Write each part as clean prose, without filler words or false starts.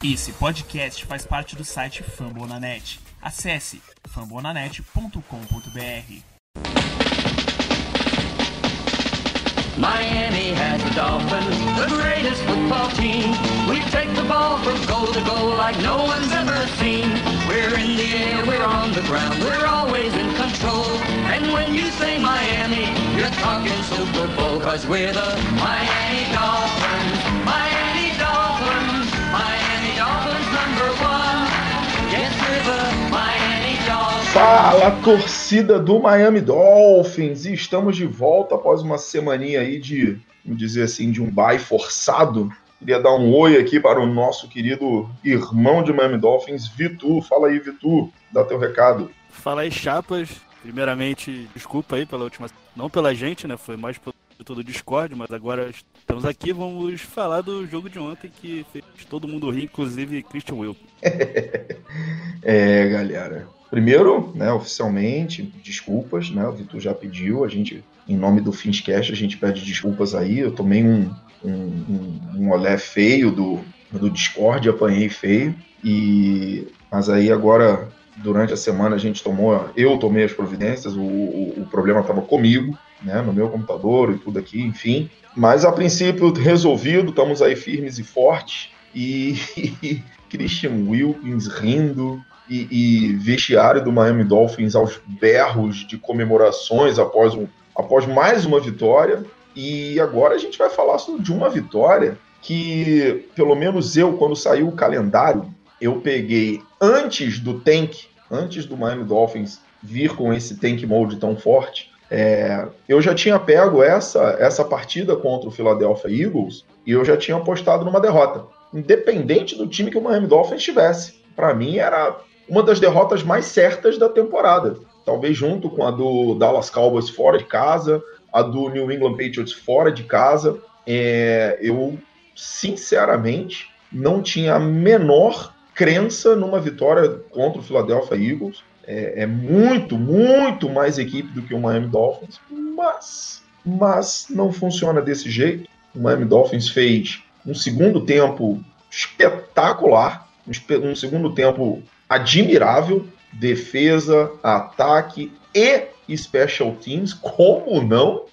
Esse podcast faz parte do site Fambonanet. Acesse fambonanet.com.br. Miami has the Dolphins, the greatest football team. We take the ball from goal to goal like no one's ever seen. We're in the air, we're on the ground, we're always in control. And when you say Miami, you're talking Super Bowl, 'cause we're the Miami Dolphins. Miami Dolphins, Miami Dolphins #1. Yes, we're the Miami Dolphins. Fala, torcida do Miami Dolphins! E estamos de volta após uma semaninha aí de, vamos dizer assim, de um bye forçado. Queria dar um oi aqui para o nosso querido irmão de Miami Dolphins, Vitor. Fala aí, Vitor, dá teu recado. Fala aí, chapas. Primeiramente, desculpa aí pela última... Não pela gente, né? Foi mais pelo todo Discord, mas agora estamos aqui, vamos falar do jogo de ontem que fez todo mundo rir, inclusive Christian Wilk. Galera. Primeiro, né, oficialmente, desculpas, né? O Vitor já pediu, a gente, em nome do Finscast, a gente pede desculpas aí. Eu tomei um olé feio do Discord, apanhei feio. Mas aí agora, durante a semana, eu tomei as providências, o problema estava comigo, né, no meu computador e tudo aqui, enfim. Mas a princípio, resolvido, estamos aí firmes e fortes. E Christian Wilkins rindo. E vestiário do Miami Dolphins aos berros de comemorações após mais uma vitória. E agora a gente vai falar de uma vitória que, pelo menos eu, quando saiu o calendário, eu peguei antes do Miami Dolphins vir com esse tank mode tão forte. Eu já tinha pego essa partida contra o Philadelphia Eagles e eu já tinha apostado numa derrota, independente do time que o Miami Dolphins tivesse. Para mim era uma das derrotas mais certas da temporada, talvez junto com a do Dallas Cowboys fora de casa, a do New England Patriots fora de casa. Eu, sinceramente, não tinha a menor crença numa vitória contra o Philadelphia Eagles. É muito, muito mais equipe do que o Miami Dolphins, mas não funciona desse jeito. O Miami Dolphins fez um segundo tempo espetacular, um segundo tempo admirável, defesa, ataque e special teams, como não?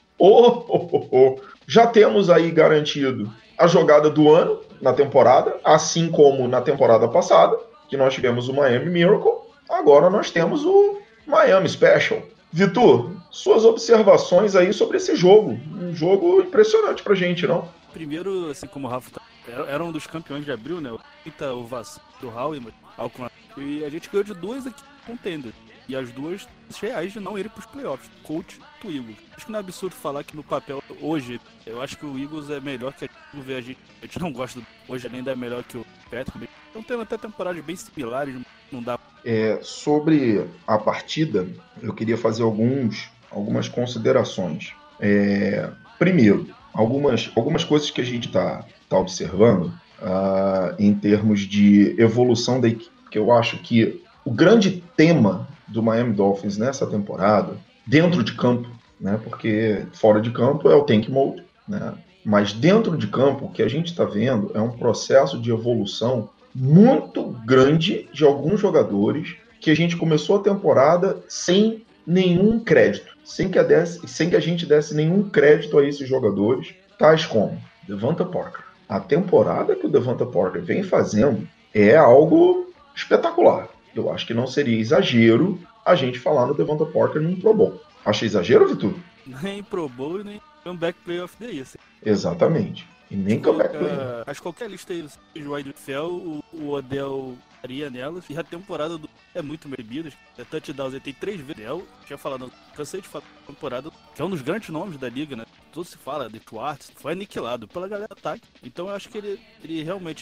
Já temos aí garantido a jogada do ano na temporada, assim como na temporada passada, que nós tivemos o Miami Miracle, agora nós temos o Miami Special. Vitor, suas observações aí sobre esse jogo, um jogo impressionante pra gente, não? Primeiro, assim como o Rafa era um dos campeões de abril, né? Muita ovação do Howie, e a gente ganhou de duas aqui contenders. E as duas reais de não irem pros playoffs. Colts e Eagles. Acho que não é absurdo falar que no papel, hoje, eu acho que o Eagles é melhor que a gente. A gente não gosta hoje, ainda é melhor que o Patrick. Então tem até temporadas bem similares, não dá. Sobre a partida, eu queria fazer algumas considerações. Primeiro, algumas coisas que a gente tá observando em termos de evolução da equipe, que eu acho que o grande tema do Miami Dolphins nessa temporada, dentro de campo, né, porque fora de campo é o tank mode, né, mas dentro de campo o que a gente está vendo é um processo de evolução muito grande de alguns jogadores que a gente começou a temporada sem nenhum crédito, sem que a gente desse nenhum crédito a esses jogadores, tais como Devonta Parker. A temporada que o Devonta Parker vem fazendo é algo espetacular. Eu acho que não seria exagero a gente falar no Devonta Parker num Pro Bowl. Acha exagero, Vitor? Nem Pro Bowl e nem Comeback Player of the Year. Exatamente. E nem Comeback Player. Acho que qualquer lista aí do NFL, o Odell estaria nelas. E a temporada é muito bebida. Touchdowns ele tem 3 vezes. Tinha falado, cansei de falar da temporada, que é um dos grandes nomes da liga, né? Tudo se fala de Schwartz, foi aniquilado pela galera do ataque. Então eu acho que ele realmente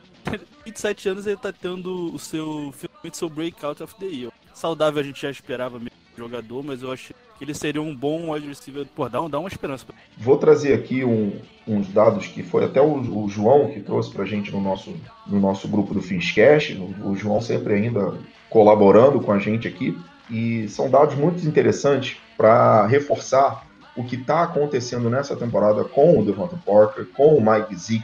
27 anos ele tá tendo finalmente seu breakout of the year. Saudável a gente já esperava mesmo jogador, mas eu acho que ele seria um bom wide receiver. Pô, dá uma esperança. Vou trazer aqui uns dados que foi até o João que trouxe pra gente no nosso grupo do Finscast. O João sempre ainda colaborando com a gente aqui. E são dados muito interessantes para reforçar o que está acontecendo nessa temporada com o Devonta Parker, com o Mike Gesicki,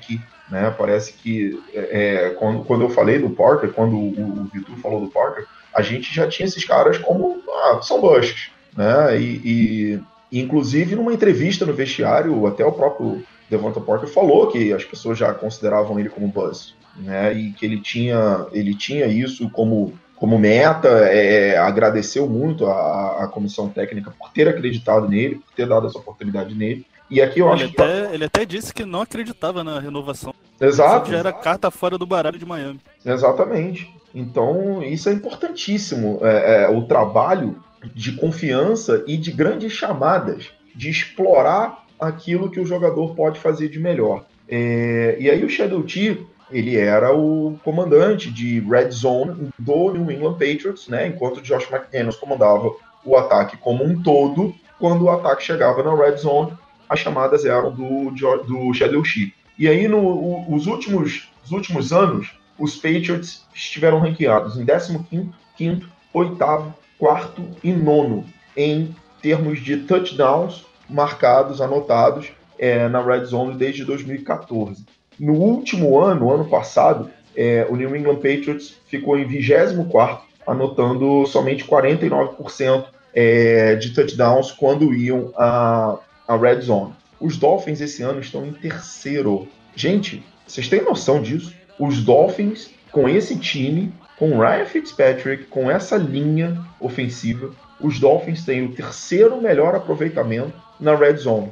né? Parece que quando eu falei do Parker, quando o Vitor falou do Parker, a gente já tinha esses caras como são busts, né? E inclusive numa entrevista no vestiário, até o próprio Devonta Parker falou que as pessoas já consideravam ele como bust, né? E que ele tinha isso como meta, agradeceu muito a comissão técnica por ter acreditado nele, por ter dado essa oportunidade nele. E aqui eu acho que ele até disse que não acreditava na renovação. Exato. Já era carta fora do baralho de Miami. Exatamente. Então, isso é importantíssimo. O trabalho de confiança e de grandes chamadas, de explorar aquilo que o jogador pode fazer de melhor. E aí o Shadow T, ele era o comandante de Red Zone do New England Patriots, né? Enquanto o Josh McDaniels comandava o ataque como um todo. Quando o ataque chegava na Red Zone, as chamadas eram do Shadow T. E aí, nos últimos anos, os Patriots estiveram ranqueados em 15º, 5º, 8º, 4º e 9º em termos de touchdowns marcados, anotados na Red Zone desde 2014. No último ano passado, o New England Patriots ficou em 24º, anotando somente 49% de touchdowns quando iam à Red Zone. Os Dolphins esse ano estão em 3º. Gente, vocês têm noção disso? Os Dolphins, com esse time, com Ryan Fitzpatrick, com essa linha ofensiva, os Dolphins têm o 3º melhor aproveitamento na Red Zone,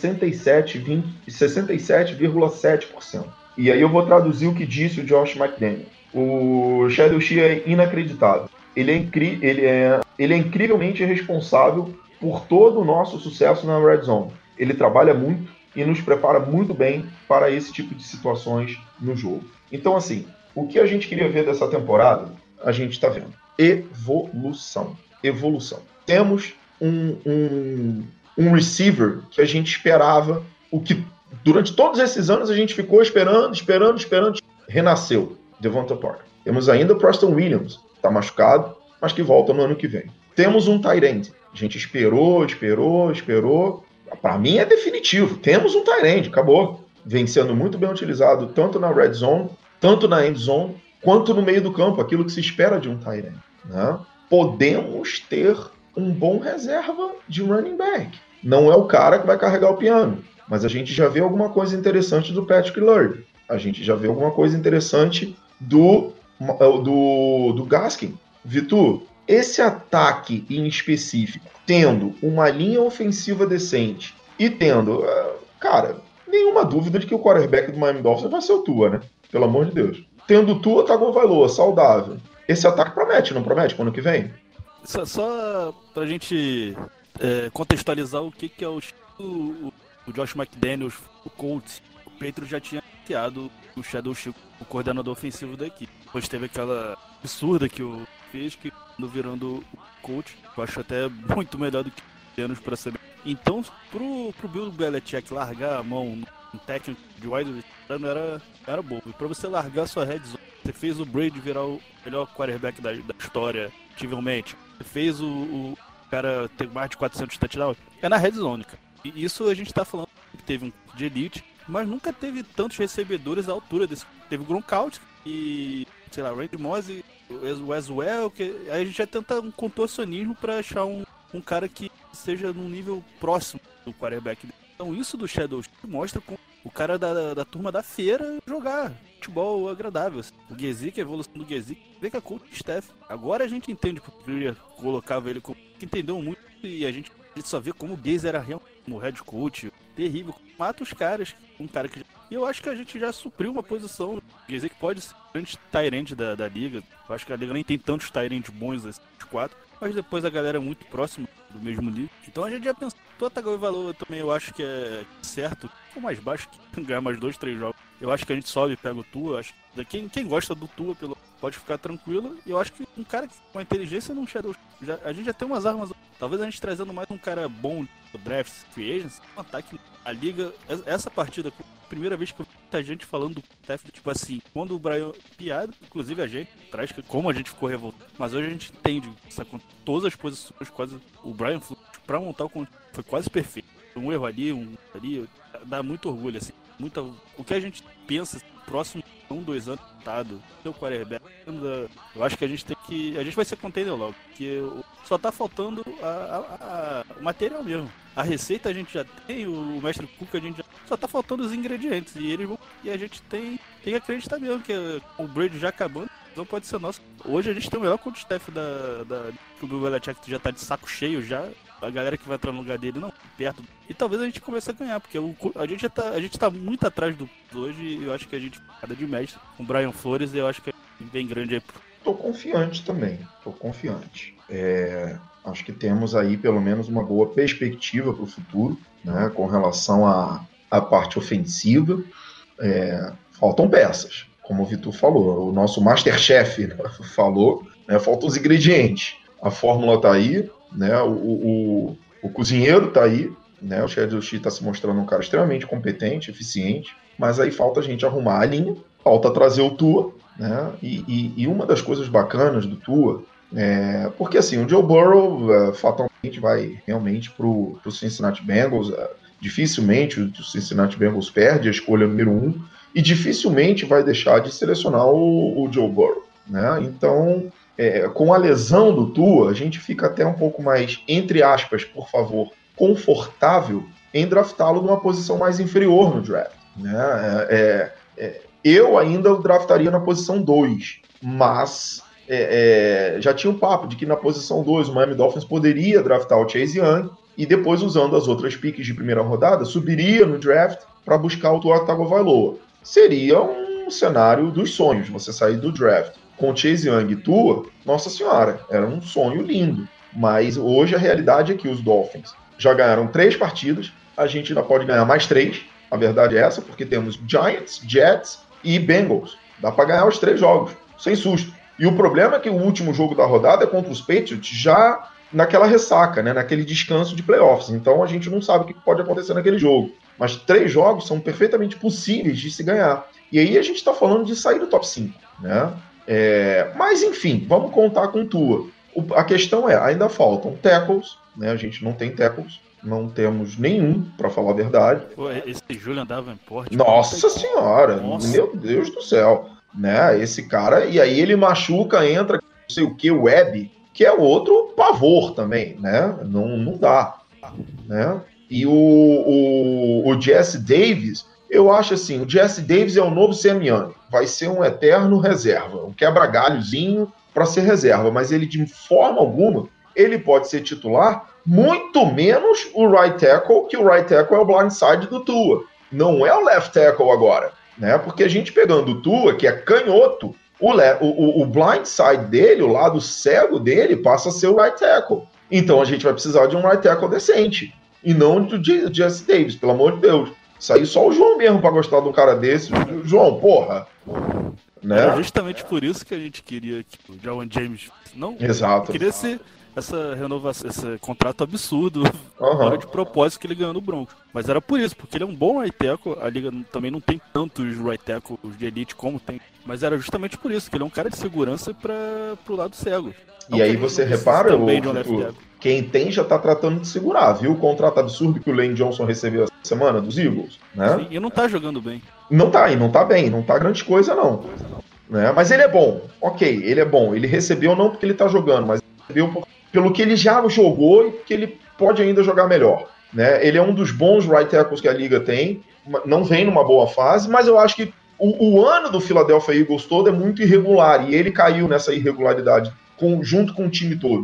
67,7%. E aí eu vou traduzir o que disse o Josh McDaniels. O Shadow T é inacreditável. Ele é incrivelmente responsável por todo o nosso sucesso na Red Zone. Ele trabalha muito e nos prepara muito bem para esse tipo de situações no jogo. Então, assim, o que a gente queria ver dessa temporada, a gente está vendo. Evolução. Temos um receiver que a gente esperava, o que durante todos esses anos a gente ficou esperando, renasceu. Devonta Parker. Temos ainda o Preston Williams, está machucado, mas que volta no ano que vem. Temos um tight end. A gente esperou. Para mim é definitivo. Temos um tight end, acabou. Vem sendo muito bem utilizado tanto na red zone, tanto na end zone, quanto no meio do campo, aquilo que se espera de um tight end, né? Podemos ter um bom reserva de running back. Não é o cara que vai carregar o piano, mas a gente já vê alguma coisa interessante do Patrick Lurd. A gente já vê alguma coisa interessante do Gaskin. Vitor, esse ataque em específico, tendo uma linha ofensiva decente e tendo, cara, nenhuma dúvida de que o quarterback do Miami Dolphins vai ser o Tua, né? Pelo amor de Deus. Tendo o Tua, Tagovailoa, saudável. Esse ataque promete, não promete, pro ano que vem? Só pra gente contextualizar o que é o Josh McDaniels, o Colts. O Pedro já tinha anunciado o Shadow Chico, o coordenador ofensivo da equipe. Depois teve aquela absurda que o fez, que virando o coach, eu acho até muito melhor do que anos para saber. Então, pro Bill Belichick largar a mão no técnico de wide receiver era bobo. E pra você largar sua red zone, você fez o Brady virar o melhor quarterback da história, possivelmente. Você fez o cara ter mais de 400 touchdowns. É na red zone, cara. E isso a gente tá falando que teve um de elite, mas nunca teve tantos recebedores à altura desse. Teve o Gronkowski e, sei lá, o Randy Moss e o Weswell, que aí a gente já tenta um contorcionismo pra achar um cara que seja num nível próximo do quarterback. Então isso do Shadow mostra como o cara da turma da feira jogar futebol agradável. O Gesicki, a evolução do Gesicki, vê que a coach Steph. Agora a gente entende porque colocava ele como que entendeu muito e a gente só vê como o Gaze era realmente um head coach terrível, mata os caras, um cara que e eu acho que a gente já supriu uma posição. O Gesicki pode ser o grande tight da liga. Eu acho que a liga nem tem tantos tight ends bons esses quatro, mas depois a galera é muito próxima do mesmo nível. Então a gente já pensou, toda a valor também eu acho que é certo, ou mais baixo, que ganhar mais 2, 3 jogos. Eu acho que a gente sobe e pega o Tua. Acho que quem gosta do Tua pode ficar tranquilo. E eu acho que um cara com a inteligência não Shadow. A gente já tem umas armas. Talvez a gente trazendo mais um cara bom no draft, free agents, um ataque. A liga, essa partida, primeira vez que eu vi muita gente falando do Steph, tipo assim, quando o Brian piada, inclusive a gente, traz como a gente ficou revoltado. Mas hoje a gente entende, todas as posições, quase o Brian pra montar o conjunto foi quase perfeito. Um erro ali, dá muito orgulho, assim. o que a gente pensa próximo 2 anos seu quarterback, eu acho que a gente vai ser contender logo, porque só tá faltando o material mesmo. A receita a gente já tem, o mestre Cook a gente já só tá faltando os ingredientes e a gente tem que acreditar mesmo que o Brady já acabando, não pode ser nosso. Hoje a gente tem o melhor coach staff que o Bill Belichick já tá de saco cheio já. A galera que vai entrar no lugar dele não perto. E talvez a gente comece a ganhar, porque a gente tá muito atrás do hoje e eu acho que a gente cada de mestre. Com o Brian Flores, eu acho que é bem grande aí. Tô confiante também, acho que temos aí pelo menos uma boa perspectiva para o futuro, né, com relação à parte ofensiva. Faltam peças, como o Vitor falou, o nosso Masterchef, né, falou, né, faltam os ingredientes. A fórmula tá aí, né, o cozinheiro tá aí, né, o Chad Oshie está se mostrando um cara extremamente competente, eficiente, mas aí falta a gente arrumar a linha, falta trazer o Tua, né, e uma das coisas bacanas do Tua porque assim, o Joe Burrow fatalmente vai realmente pro Cincinnati Bengals, dificilmente o Cincinnati Bengals perde a escolha número 1 e dificilmente vai deixar de selecionar o Joe Burrow, né, então com a lesão do Tua, a gente fica até um pouco mais, entre aspas, por favor, confortável em draftá-lo numa posição mais inferior no draft, né? Eu ainda o draftaria na posição 2, mas já tinha um papo de que na posição 2 o Miami Dolphins poderia draftar o Chase Young e depois, usando as outras piques de primeira rodada, subiria no draft para buscar o Tua Tagovailoa. Seria um cenário dos sonhos, você sair do draft com Chase Young e Tua, nossa senhora, era um sonho lindo. Mas hoje a realidade é que os Dolphins já ganharam 3 partidas, a gente ainda pode ganhar mais 3, a verdade é essa, porque temos Giants, Jets e Bengals. Dá para ganhar os 3 jogos, sem susto. E o problema é que o último jogo da rodada é contra os Patriots, já naquela ressaca, né, naquele descanso de playoffs. Então a gente não sabe o que pode acontecer naquele jogo. Mas 3 jogos são perfeitamente possíveis de se ganhar. E aí a gente está falando de sair do top 5, né? Mas enfim, vamos contar com Tua. A questão ainda faltam tackles, né? A gente não tem tackles, não temos nenhum, para falar a verdade. Pô, esse Julian Davenport. Nossa senhora, nossa. Meu Deus do céu, né? Esse cara, e aí ele machuca, entra, não sei o que, o Webb, que é outro pavor também, né? Não dá, né? E o Jesse Davis, eu acho assim, o Jesse Davis é o novo Sam Young, vai ser um eterno reserva, um quebra-galhozinho para ser reserva, mas ele de forma alguma, ele pode ser titular, muito menos o right tackle, que o right tackle é o blindside do Tua, não é o left tackle agora, né? Porque a gente pegando o Tua, que é canhoto, o blindside dele, o lado cego dele, passa a ser o right tackle. Então a gente vai precisar de um right tackle decente, e não do Jesse Davis, pelo amor de Deus. Isso aí só o João mesmo pra gostar de um cara desse. João, porra. Né? Era justamente por isso que a gente queria que o Jawan James não Exato. Queria ser essa renovação, esse contrato absurdo fora de propósito que ele ganhou no Broncos. Mas era por isso, porque ele é um bom right tackle. A liga também não tem tantos right tackles de elite como tem. Mas era justamente por isso, que ele é um cara de segurança pro lado cego. E aí você repara, quem tem já tá tratando de segurar, viu? O contrato absurdo que o Lane Johnson recebeu essa semana dos Eagles, né? Sim, e não tá jogando bem. Não tá bem, não tá grande coisa não. Né? Mas ele é bom, ok, ele é bom. Ele recebeu não porque ele tá jogando, mas recebeu pelo que ele já jogou e porque ele pode ainda jogar melhor. Né? Ele é um dos bons right tackles que a liga tem, não vem numa boa fase, mas eu acho que o ano do Philadelphia Eagles todo é muito irregular, e ele caiu nessa irregularidade junto com o time todo.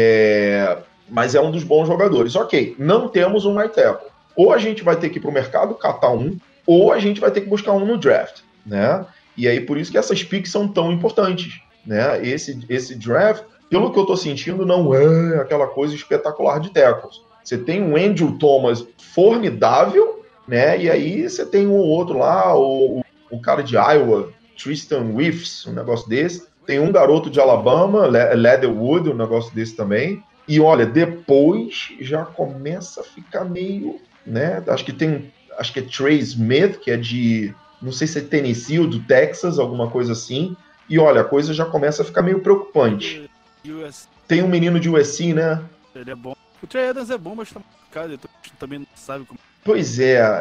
Mas é um dos bons jogadores. Ok, não temos um right tackle. Ou a gente vai ter que ir pro mercado catar um, ou a gente vai ter que buscar um no draft, né? E aí por isso que essas picks são tão importantes, né? Esse draft, pelo que eu tô sentindo, não é aquela coisa espetacular de tackles. Você tem um Andrew Thomas formidável, né? E aí você tem um outro lá, o cara de Iowa, Tristan Wirfs, um negócio desse. Tem um garoto de Alabama, Leatherwood, um negócio desse também. E olha, depois já começa a ficar meio, né? Acho que é Trey Smith, que é de, não sei se é Tennessee ou do Texas, alguma coisa assim. E olha, a coisa já começa a ficar meio preocupante. Tem um menino de USC, né? Ele é bom. O Trey Adams é bom, mas tá machucado, também não sabe como. Pois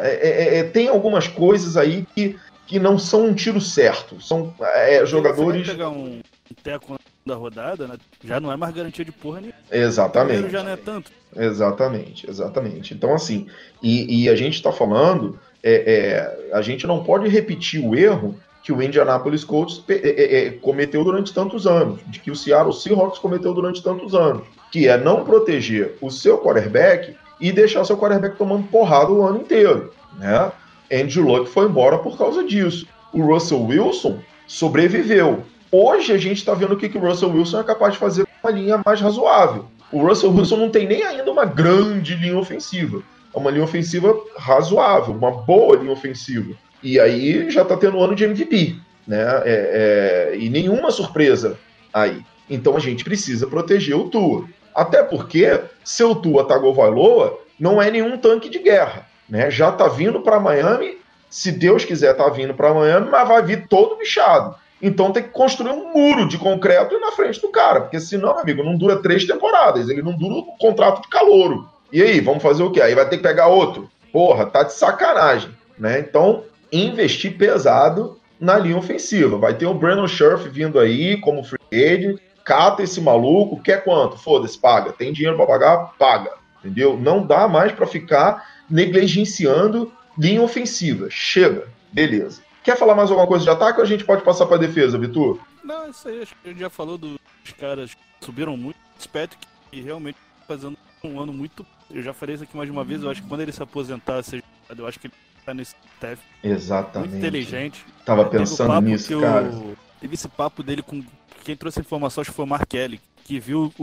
tem algumas coisas aí que não são um tiro certo. São jogadores... Se pegar um teco da rodada, né, já não é mais garantia de porra nenhuma. Exatamente. Já não é tanto. Exatamente. Então, assim, e a gente está falando, a gente não pode repetir o erro que o Indianapolis Colts cometeu durante tantos anos, de que o Seattle Seahawks cometeu durante tantos anos, que é não proteger o seu quarterback e deixar seu quarterback tomando porrada o ano inteiro, né? Andrew Luck foi embora por causa disso. O Russell Wilson sobreviveu. Hoje a gente está vendo o que o Russell Wilson é capaz de fazer com uma linha mais razoável. O Russell Wilson não tem nem ainda uma grande linha ofensiva. É uma linha ofensiva razoável, uma boa linha ofensiva. E aí já está tendo ano de MVP, né? E nenhuma surpresa aí. Então a gente precisa proteger o Tua. Até porque, se o Tua Tagovailoa não é nenhum tanque de guerra, né? Já está vindo para Miami, se Deus quiser tá vindo para Miami, mas vai vir todo bichado. Então tem que construir um muro de concreto na frente do cara, porque senão, meu amigo, não dura 3 temporadas, ele não dura o contrato de calouro. E aí, vamos fazer o quê? Aí vai ter que pegar outro. Porra, tá de sacanagem, né? Então, investir pesado na linha ofensiva. Vai ter o Brandon Scherff vindo aí como free agent, cata esse maluco, quer quanto? Foda-se, paga. Tem dinheiro pra pagar? Paga. Entendeu? Não dá mais pra ficar negligenciando linha ofensiva. Chega. Beleza. Quer falar mais alguma coisa de ataque ou a gente pode passar pra defesa, Vitor? Não, isso aí, acho que a gente já falou dos caras que subiram muito. Espero que realmente fazendo um ano muito... Eu já falei isso aqui mais de uma vez, eu acho que quando ele se aposentar, eu acho que ele tá nesse staff. Exatamente. Muito inteligente. Tava pensando nisso, cara. Teve esse papo dele com... Quem trouxe a informação, acho que foi o Mark Kelly, que viu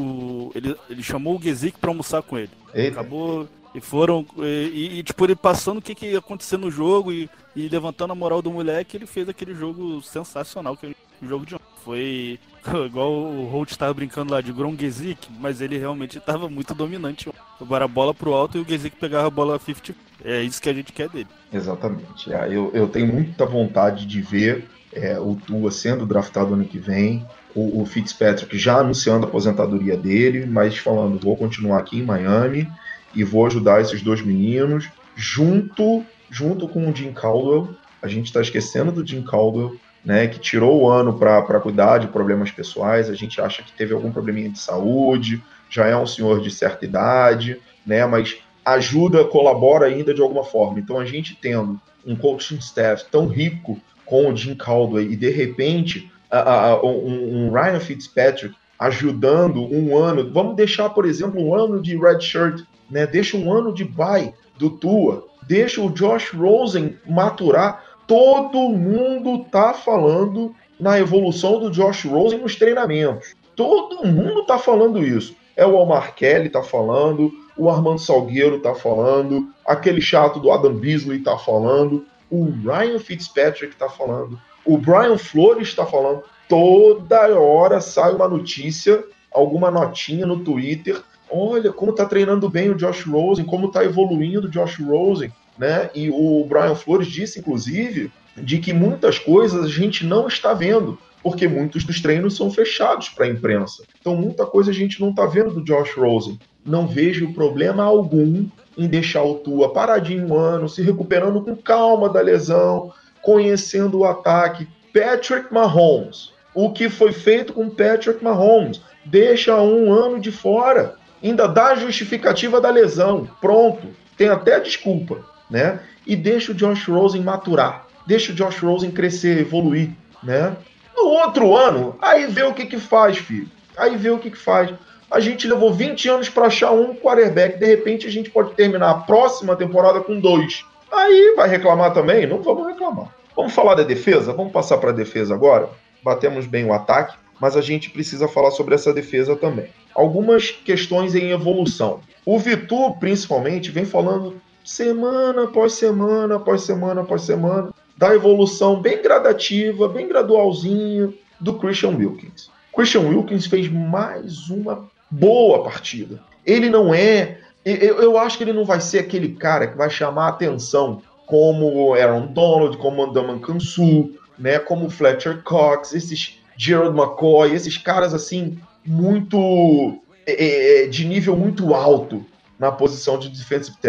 ele chamou o Gesicki pra almoçar com ele. Eita. Acabou... E foram, tipo, ele passando o que ia acontecer no jogo e levantando a moral do moleque, ele fez aquele jogo sensacional, que é o jogo de ontem. Foi igual o Holt estava brincando lá de Gronk Gesicki, mas ele realmente estava muito dominante. Agora a bola pro alto e o Gesicki pegava a bola 50. É isso que a gente quer dele. Exatamente. Eu tenho muita vontade de ver o Tua sendo draftado ano que vem, o Fitzpatrick já anunciando a aposentadoria dele, mas falando, vou continuar aqui em Miami e vou ajudar esses dois meninos, junto com o Jim Caldwell. A gente está esquecendo do Jim Caldwell, né, que tirou o ano para cuidar de problemas pessoais. A gente acha que teve algum probleminha de saúde, já é um senhor de certa idade, né, mas ajuda, colabora ainda de alguma forma. Então a gente tendo um coaching staff tão rico com o Jim Caldwell e de repente um Ryan Fitzpatrick ajudando um ano, vamos deixar, por exemplo, um ano de redshirt, né? Deixa um ano de bye do Tua, deixa o Josh Rosen maturar. Todo mundo tá falando na evolução do Josh Rosen nos treinamentos. Todo mundo tá falando isso. O Omar Kelly tá falando, o Armando Salgueiro tá falando, aquele chato do Adam Beasley tá falando, o Ryan Fitzpatrick tá falando, o Brian Flores tá falando. Toda hora sai uma notícia, alguma notinha no Twitter. Olha como tá treinando bem o Josh Rosen, como tá evoluindo o Josh Rosen, né? E o Brian Flores disse, inclusive, de que muitas coisas a gente não está vendo, porque muitos dos treinos são fechados para a imprensa. Então muita coisa a gente não está vendo do Josh Rosen. Não vejo problema algum em deixar o Tua paradinho um ano, se recuperando com calma da lesão, conhecendo o ataque. Patrick Mahomes. O que foi feito com Patrick Mahomes? Deixa um ano de fora. Ainda dá a justificativa da lesão. Pronto. Tem até a desculpa, né? E deixa o Josh Rosen maturar. Deixa o Josh Rosen crescer, evoluir, né? No outro ano, aí vê o que faz, filho. Aí vê o que faz. A gente levou 20 anos para achar um quarterback. De repente, a gente pode terminar a próxima temporada com 2. Aí vai reclamar também? Não vamos reclamar. Vamos falar da defesa? Vamos passar para a defesa agora? Batemos bem o ataque, mas a gente precisa falar sobre essa defesa também. Algumas questões em evolução. O Vitor, principalmente, vem falando semana após semana, após semana, após semana, da evolução bem gradativa, bem gradualzinha do Christian Wilkins. Christian Wilkins fez mais uma boa partida. Ele não é... Eu acho que ele não vai ser aquele cara que vai chamar a atenção como o Aaron Donald, como o Ndamukong Suh, né, como o Fletcher Cox, esses Gerald McCoy, esses caras assim, muito de nível muito alto na posição de defensive tackle.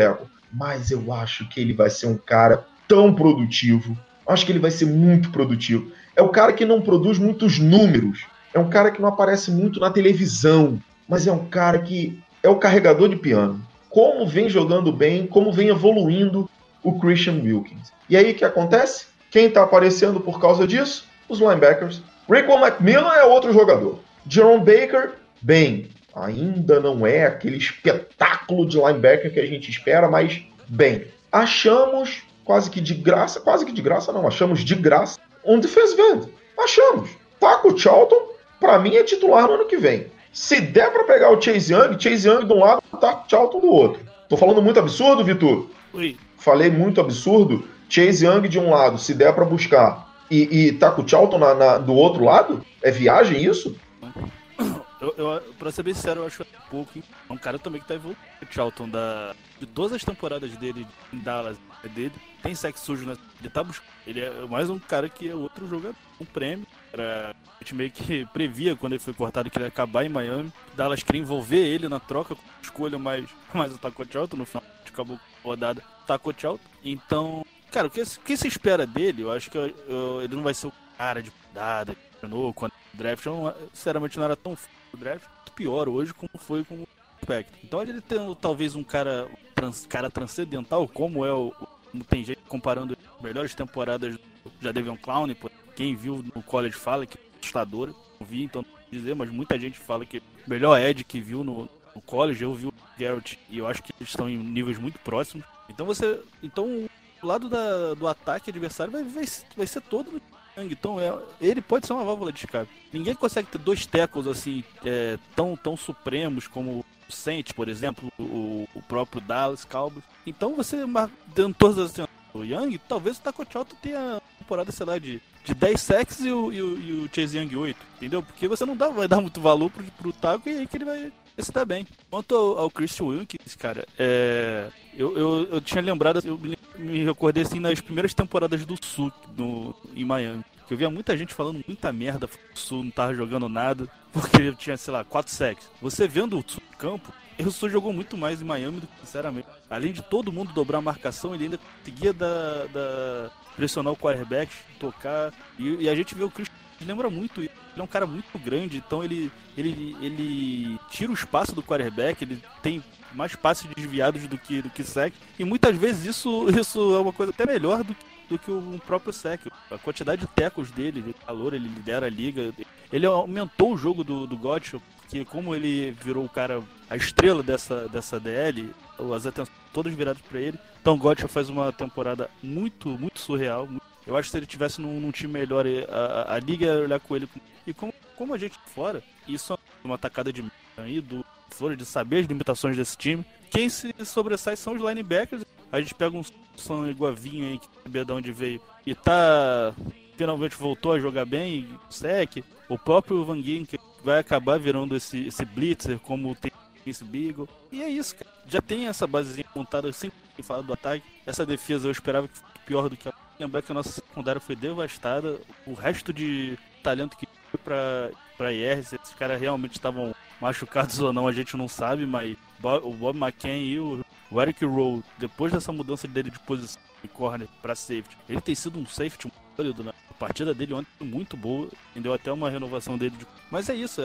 mas eu acho que ele vai ser um cara tão produtivo. Acho que ele vai ser muito produtivo. É o cara que não produz muitos números. É um cara que não aparece muito na televisão. Mas é um cara que é o carregador de piano. Como vem jogando bem, como vem evoluindo o Christian Wilkins. E aí o que acontece? Quem está aparecendo por causa disso? Os linebackers. Rico McMillan é outro jogador. Jerome Baker, bem, ainda não é aquele espetáculo de linebacker que a gente espera, mas bem. Achamos quase que de graça não, achamos de graça um defensive end. Achamos. Taco Charlton, para mim, é titular no ano que vem. Se der para pegar o Chase Young de um lado, Taco Charlton do outro. Tô falando muito absurdo, Vitor? Oi. Falei muito absurdo. Chase Young de um lado, se der para buscar, e Taco Charlton do outro lado? É viagem isso? Pra ser bem sincero, eu acho pouco. Hein? É um cara também que tá evoluindo. O Charlton, de todas as temporadas dele em Dallas, tem sexo sujo, né? Ele tá buscando. Ele é mais um cara que é outro jogador. Um prêmio. A gente meio que previa quando ele foi cortado que ele ia acabar em Miami. Dallas queria envolver ele na troca com escolha, mais o Taco Charlton. No final, a gente acabou com a rodada Taco Charlton. Então, cara, o que se espera dele? Eu acho que ele não vai ser o cara de rodada, quando o draft, sinceramente, não era tão o draft, pior hoje como foi com o Spectre. Então ele tem talvez um cara transcendental, como tem gente comparando as melhores temporadas já Jadeveon Clowney, quem viu no college fala que é assustador, não vi, então não vou dizer, mas muita gente fala que o melhor edge que viu no college, eu vi o Garrett, e eu acho que eles estão em níveis muito próximos. Então o lado do ataque adversário vai ser todo no Young. Então ele pode ser uma válvula de escape. Ninguém consegue ter dois tackles assim tão supremos como o Saints, por exemplo, o próprio Dallas Cowboys. Então você dando todas as o Young, talvez o Taco Charlton tenha uma temporada, sei lá, de 10 sacks e o Chase Young 8, entendeu? Porque você não vai dar muito valor pro Taco e aí que ele vai se dar bem. Quanto ao Christian Wilkins, cara, eu tinha lembrado, eu me recordei assim nas primeiras temporadas do Sul em Miami. Eu via muita gente falando muita merda, o Sul não tava jogando nada, porque eu tinha, sei lá, 4 sacks. Você vendo o Sul no campo, o Sul jogou muito mais em Miami do que, sinceramente. Além de todo mundo dobrar a marcação, ele ainda conseguia pressionar o quarterback, tocar. E a gente vê o Christian, lembra muito isso. Ele é um cara muito grande, então ele tira o espaço do quarterback, ele tem mais passes desviados do que sack. E muitas vezes isso é uma coisa até melhor do que o próprio sack. A quantidade de tackles dele, de calor, ele lidera a liga. Ele aumentou o jogo do Godwin, porque como ele virou o cara, a estrela dessa DL, as atenções todas viradas para ele. Então o Godwin faz uma temporada muito, muito surreal. Eu acho que se ele tivesse num time melhor, a liga ia olhar com ele. E como a gente fora, isso é uma tacada de aí do Flores, de saber as limitações desse time. Quem se sobressai são os linebackers. A gente pega um São Iguavinho aí, que sabe de onde veio, e finalmente voltou a jogar bem, sec. O próprio Van Gien, que vai acabar virando esse blitzer, como tem esse Beagle. E é isso, cara. Já tem essa basezinha montada, sem falar do ataque. Essa defesa eu esperava que fosse pior do que a... Lembrar que a nossa secundária foi devastada. O resto de talento que foi pra IR, se esses caras realmente estavam machucados ou não, a gente não sabe, mas o Bob McCain e o Eric Rowe, depois dessa mudança dele de posição de corner pra safety, ele tem sido um safety muito sólido, né? A partida dele ontem foi muito boa, deu até uma renovação dele. Mas é isso,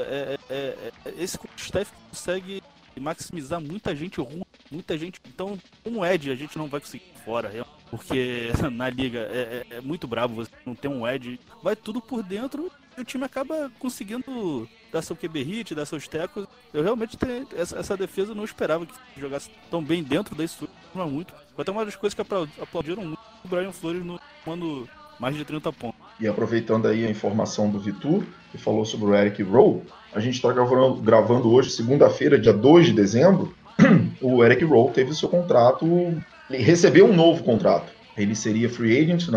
esse staff consegue maximizar muita gente ruim, muita gente. Então, como Ed, a gente não vai conseguir fora, porque na liga é muito brabo, você não tem um Ed, vai tudo por dentro e o time acaba conseguindo dar seu QB hit, dar seus tecos. Eu realmente essa defesa não esperava que jogasse tão bem dentro da estrutura, muito. Foi até uma das coisas que aplaudiram muito o Brian Flores no ano mais de 30 pontos. E aproveitando aí a informação do Vitor, que falou sobre o Eric Rowe, a gente está gravando hoje, segunda-feira, dia 2 de dezembro, o Eric Rowe teve seu contrato, ele recebeu um novo contrato. Ele seria free agent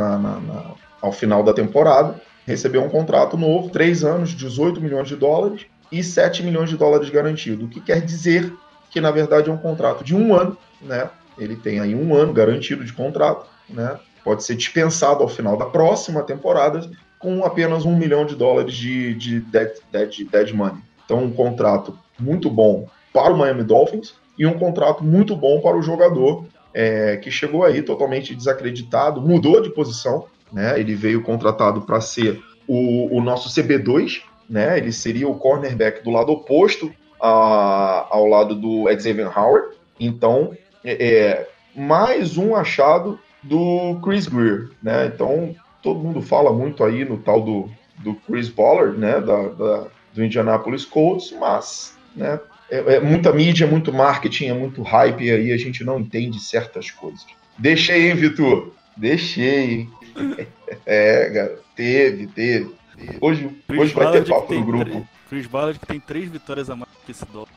ao final da temporada, recebeu um contrato novo, 3 anos, 18 milhões de dólares e 7 milhões de dólares garantido, o que quer dizer que, na verdade, é um contrato de 1 ano, né? Ele tem aí 1 ano garantido de contrato, né? Pode ser dispensado ao final da próxima temporada com apenas 1 milhão de dólares de dead money. Então, um contrato muito bom para o Miami Dolphins e um contrato muito bom para o jogador, que chegou aí totalmente desacreditado, mudou de posição, né? Ele veio contratado para ser o nosso CB2, né? Ele seria o cornerback do lado oposto ao lado do Xavier Howard. Então, mais um achado do Chris Greer, né? Então, todo mundo fala muito aí no tal do Chris Ballard, né? Do Indianapolis Colts, mas, né? É muita mídia, muito marketing, é muito hype, e aí a gente não entende certas coisas. Deixei, hein, Vitor? Deixei. Cara, teve. Hoje vai ter papo no grupo. Chris Ballard que tem 3 vitórias a mais que esse Dolphins.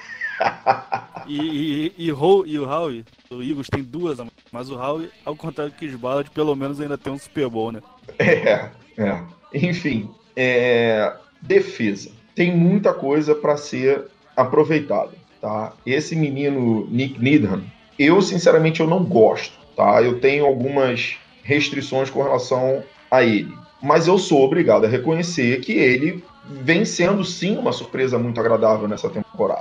e o Howie, o Eagles tem 2 a mais. Mas o Howie, ao contrário do Chris Ballard, pelo menos ainda tem um Super Bowl, né? Enfim, defesa. Tem muita coisa para ser aproveitada, tá? Esse menino Nick Needham, eu sinceramente eu não gosto, tá? Eu tenho algumas restrições com relação a ele, mas eu sou obrigado a reconhecer que ele vem sendo sim uma surpresa muito agradável nessa temporada.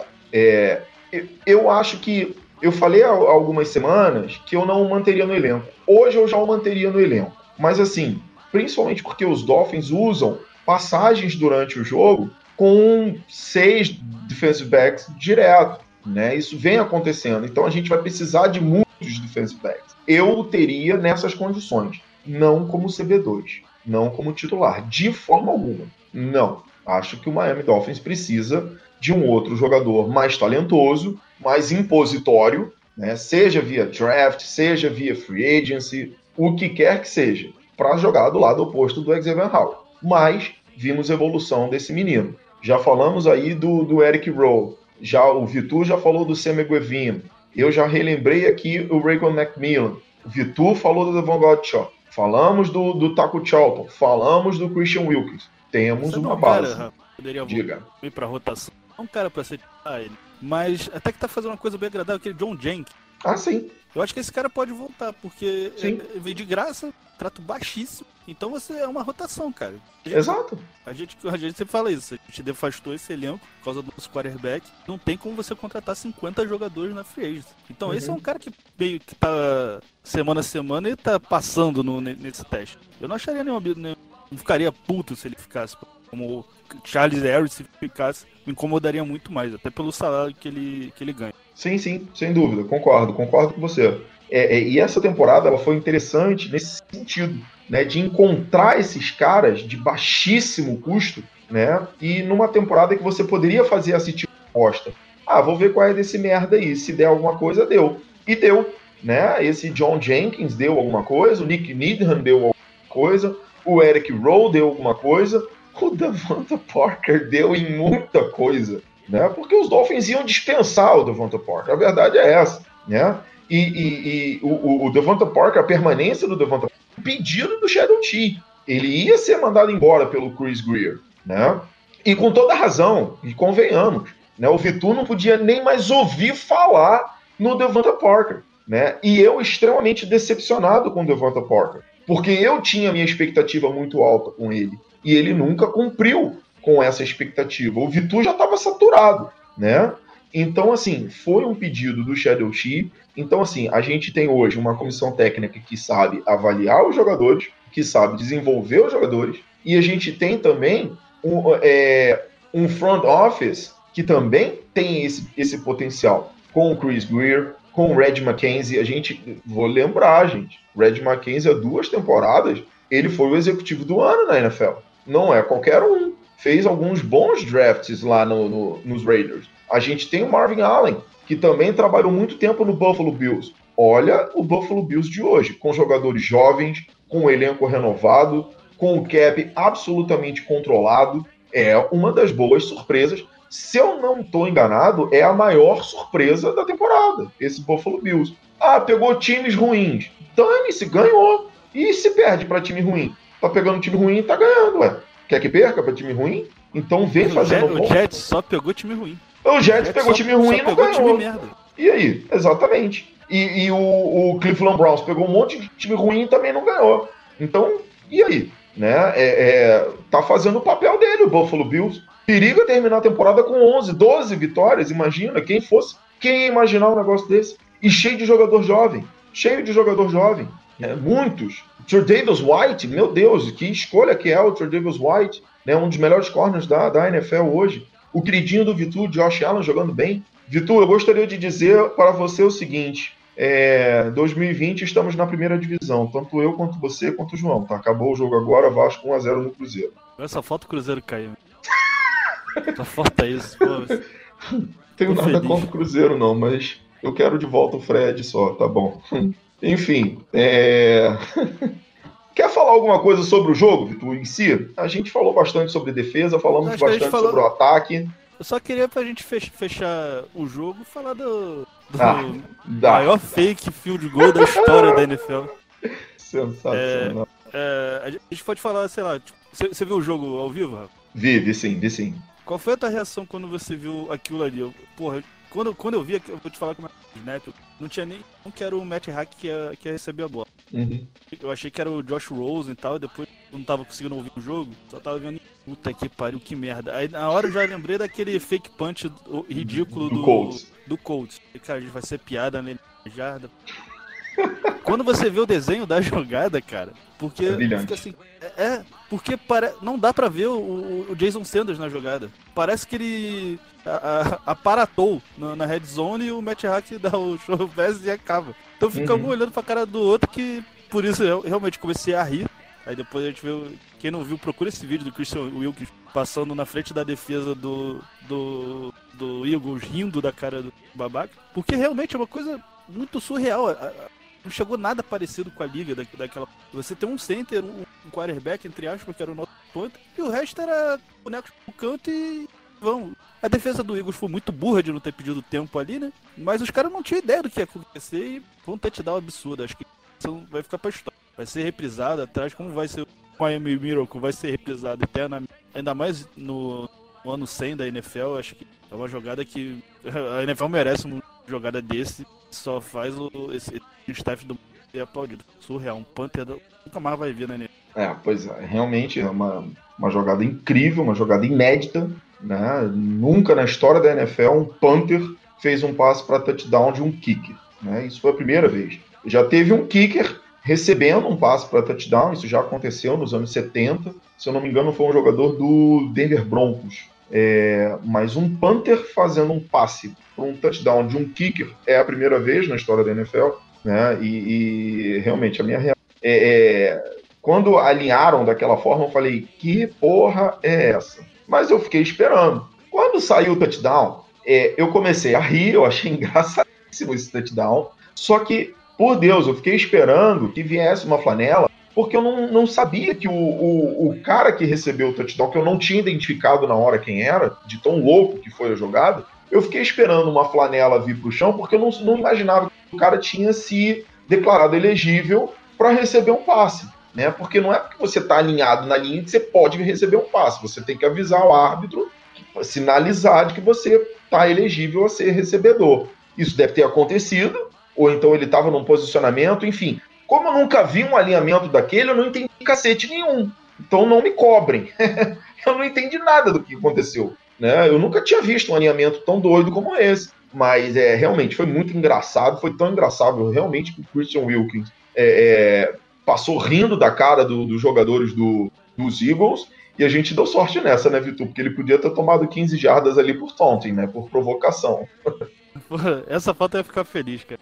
Eu acho que eu falei há algumas semanas que eu não o manteria no elenco. Hoje eu já o manteria no elenco, mas assim, principalmente porque os Dolphins usam passagens durante o jogo com 6 defensive backs direto, né? Isso vem acontecendo. Então a gente vai precisar de muitos defensive backs. Eu teria nessas condições, não como CB2, não como titular, de forma alguma. Não. Acho que o Miami Dolphins precisa de um outro jogador mais talentoso, mais impositório, né? Seja via draft, seja via free agency, o que quer que seja, para jogar do lado oposto do Xavier Howard. Mas vimos a evolução desse menino. Já falamos aí do Eric Rowe, o Vitor já falou do Sam Guevin, eu já relembrei aqui o Raekwon McMillan, o Vitor falou do Devon Gottschalk, falamos do Taco Charlton, falamos do Christian Wilkins. Temos uma base. Cara, poderia vir para rotação. É um cara para ser ele, mas até que tá fazendo uma coisa bem agradável, aquele John Jenkins. Sim. Eu acho que esse cara pode voltar, porque veio de graça, trato baixíssimo. Então você é uma rotação, cara. Exato. A gente sempre fala isso. A gente defastou esse elenco por causa do nosso quarterback. Não tem como você contratar 50 jogadores na free agency. Então esse é um cara que meio que tá semana a semana e tá passando nesse teste. Eu não acharia não ficaria puto se ele ficasse como o Charles Harris, se ficasse, me incomodaria muito mais, até pelo salário que ele ganha. Sim, sem dúvida, concordo com você. E essa temporada ela foi interessante nesse sentido, né, de encontrar esses caras de baixíssimo custo, né, e numa temporada que você poderia fazer essa tipo de aposta. Vou ver qual é desse merda aí, se der alguma coisa, deu. E deu, né, esse John Jenkins deu alguma coisa, o Nick Needham deu alguma coisa, o Eric Rowe deu alguma coisa, o Devonta Parker deu em muita coisa, né? Porque os Dolphins iam dispensar o Devonta Parker, a verdade é essa, né? E o Devonta Parker, a permanência do Devonta Parker, pedido do Shadow T. Ele ia ser mandado embora pelo Chris Greer, né? E com toda razão, e convenhamos, né? O Vitor não podia nem mais ouvir falar no Devonta Parker, né? E eu extremamente decepcionado com o Devonta Parker, porque eu tinha minha expectativa muito alta com ele, e ele nunca cumpriu com essa expectativa. O Vitor já estava saturado, né? Então, assim, foi um pedido do Shadow T. Então, assim, a gente tem hoje uma comissão técnica que sabe avaliar os jogadores, que sabe desenvolver os jogadores, e a gente tem também um front office que também tem esse potencial, com o Chris Greer, com o Red McKenzie. Vou lembrar, gente, Red McKenzie há 2 temporadas, ele foi o executivo do ano na NFL. Não é qualquer um. Fez alguns bons drafts lá nos Raiders. A gente tem o Marvin Allen, que também trabalhou muito tempo no Buffalo Bills. Olha o Buffalo Bills de hoje, com jogadores jovens, com um elenco renovado, com o cap absolutamente controlado. É uma das boas surpresas. Se eu não estou enganado, é a maior surpresa da temporada, esse Buffalo Bills. Pegou times ruins. Dane-se, ganhou. E se perde para time ruim? Tá pegando time ruim e tá ganhando, ué. Quer que perca para time ruim? Então vem fazendo o Jets só pegou time ruim. O Jets pegou time ruim e não ganhou. Time merda. E aí? Exatamente. E o Cleveland Browns pegou um monte de time ruim e também não ganhou. Então, e aí? Né? Tá fazendo o papel dele, o Buffalo Bills. Periga terminar a temporada com 11, 12 vitórias, imagina. Quem ia imaginar um negócio desse? E cheio de jogador jovem. Muitos. Tre'Davious White, meu Deus, que escolha que é o Tre'Davious White, né? Um dos melhores corners da NFL hoje. O queridinho do Vitu, Josh Allen, jogando bem. Vitu, eu gostaria de dizer para você o seguinte: 2020 estamos na primeira divisão, tanto eu quanto você quanto o João, tá? Acabou o jogo agora, Vasco 1-0 no Cruzeiro. Só falta o Cruzeiro cair. Só falta isso, pô. Tenho nada feliz. contra o Cruzeiro não, mas eu quero de volta o Fred só, tá bom. Enfim, quer falar alguma coisa sobre o jogo, Vitor, em si? A gente falou bastante sobre defesa, falamos bastante sobre o ataque. Eu só queria pra gente fechar o jogo falar do maior fake field goal da história da NFL. Sensacional. A gente pode falar, sei lá, tipo, você viu o jogo ao vivo, Rafa? Vi sim. Qual foi a tua reação quando você viu aquilo ali? Quando eu vi, eu vou te falar como é, né? Não tinha nem que era o Matt Hack que ia receber a bola. Uhum. Eu achei que era o Josh Rosen e tal, e depois eu não tava conseguindo ouvir o jogo, só tava vendo, puta que pariu, que merda. Aí na hora eu já lembrei daquele fake punch ridículo do Colts. Cara, a gente vai ser piada nele na jarda. Quando você vê o desenho da jogada, cara, porque fica assim, porque não dá pra ver o Jason Sanders na jogada. Parece que ele aparatou na red zone e o Matt Hack dá o show pass e acaba. Então fica um olhando pra cara do outro, que por isso eu realmente comecei a rir. Aí depois a gente vê, quem não viu, procura esse vídeo do Christian Wilkins passando na frente da defesa do Eagles, rindo da cara do babaca. Porque realmente é uma coisa muito surreal. Não chegou nada parecido com a liga daquela. Você tem um center, um quarterback, entre aspas, que era o nosso ponto, e o resto era bonecos no canto e vão. A defesa do Eagles foi muito burra de não ter pedido tempo ali, né? Mas os caras não tinham ideia do que ia acontecer e foi um touchdown absurdo. Acho que isso vai ficar pra história. Vai ser reprisado atrás, como vai ser o Miami Miracle, vai ser reprisado eternamente. Ainda mais no ano 100 da NFL, acho que é uma jogada que a NFL merece uma jogada desse. Só faz esse staff do é aplaudido. Surreal, um Panther nunca mais vai vir, né? Pois é, realmente é uma jogada incrível, uma jogada inédita, né? Nunca na história da NFL um Panther fez um passe para touchdown de um kicker, né? Isso foi a primeira vez. Já teve um kicker recebendo um passe para touchdown, isso já aconteceu nos anos 70, se eu não me engano foi um jogador do Denver Broncos. Mas um Panther fazendo um passe para um touchdown de um kicker é a primeira vez na história da NFL, né? E realmente a minha reação quando alinharam daquela forma eu falei, que porra é essa? Mas eu fiquei esperando. Quando saiu o touchdown, eu comecei a rir, eu achei engraçadíssimo esse touchdown, só que, por Deus, eu fiquei esperando que viesse uma flanela, porque eu não sabia que o cara que recebeu o touchdown, que eu não tinha identificado na hora quem era, de tão louco que foi a jogada, eu fiquei esperando uma flanela vir pro chão, porque eu não imaginava que o cara tinha se declarado elegível para receber um passe, né? Porque não é porque você está alinhado na linha que você pode receber um passe, você tem que avisar o árbitro, sinalizar de que você está elegível a ser recebedor. Isso deve ter acontecido, ou então ele estava num posicionamento, enfim. Como eu nunca vi um alinhamento daquele, eu não entendi cacete nenhum. Então não me cobrem. Eu não entendi nada do que aconteceu, né? Eu nunca tinha visto um alinhamento tão doido como esse. Mas realmente foi muito engraçado, foi tão engraçado realmente que o Christian Wilkins passou rindo da cara dos jogadores dos Eagles, e a gente deu sorte nessa, né, Vitor? Porque ele podia ter tomado 15 jardas ali por taunting, né? Por provocação. Porra, essa falta ia ficar feliz, cara.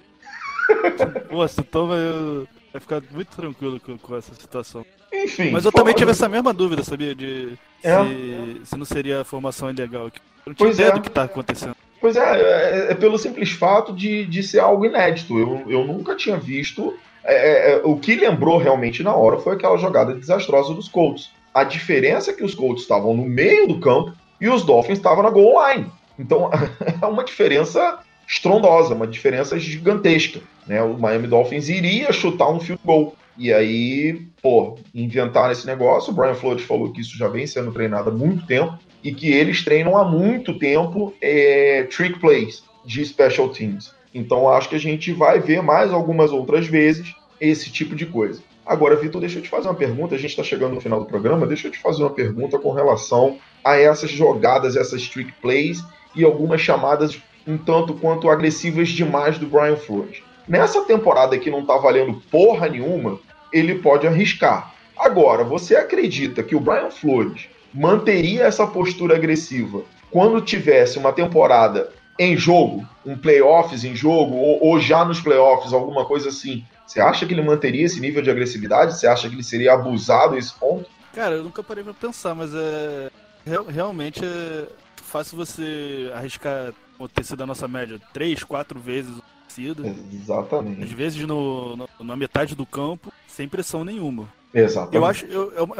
Pô, se toma, eu ia ficar muito tranquilo com essa situação. Enfim. Mas eu também tive essa mesma dúvida, sabia? Se não seria a formação ilegal. Eu não tinha ideia do que tá acontecendo. Pois é pelo simples fato de ser algo inédito. Eu nunca tinha visto. O que lembrou realmente na hora foi aquela jogada desastrosa dos Colts. A diferença é que os Colts estavam no meio do campo e os Dolphins estavam na goal line. Então é uma diferença estrondosa, uma diferença gigantesca, né? O Miami Dolphins iria chutar um field goal. E aí, inventaram esse negócio. O Brian Flores falou que isso já vem sendo treinado há muito tempo e que eles treinam há muito tempo trick plays de special teams. Então acho que a gente vai ver mais algumas outras vezes esse tipo de coisa. Agora, Vitor, deixa eu te fazer uma pergunta. A gente está chegando no final do programa. Deixa eu te fazer uma pergunta com relação a essas jogadas, essas trick plays e algumas chamadas um tanto quanto agressivas demais do Brian Flores. Nessa temporada que não tá valendo porra nenhuma, ele pode arriscar. Agora, você acredita que o Brian Flores manteria essa postura agressiva quando tivesse uma temporada em jogo, um playoffs em jogo, ou já nos playoffs, alguma coisa assim? Você acha que ele manteria esse nível de agressividade? Você acha que ele seria abusado a esse ponto? Cara, eu nunca parei pra pensar, mas realmente é fácil você arriscar ter sido a nossa média 3, 4 vezes vencida. Exatamente. Às vezes na metade do campo, sem pressão nenhuma. Exatamente. Eu acho,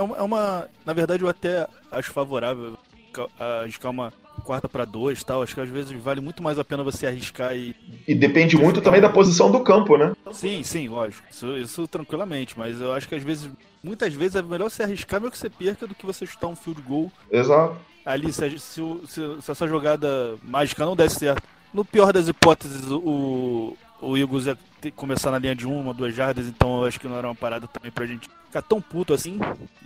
na verdade eu até acho favorável arriscar uma 4-2 tal. Acho que às vezes vale muito mais a pena você arriscar e depende muito também da posição do campo, né? Sim, lógico. Isso tranquilamente, mas eu acho que muitas vezes é melhor você arriscar mesmo que você perca do que você chutar um field goal. Exato. Ali, se essa jogada mágica não der certo, no pior das hipóteses, o Eagles ia começar na linha de 1, 2 jardas, então eu acho que não era uma parada também pra gente ficar tão puto assim.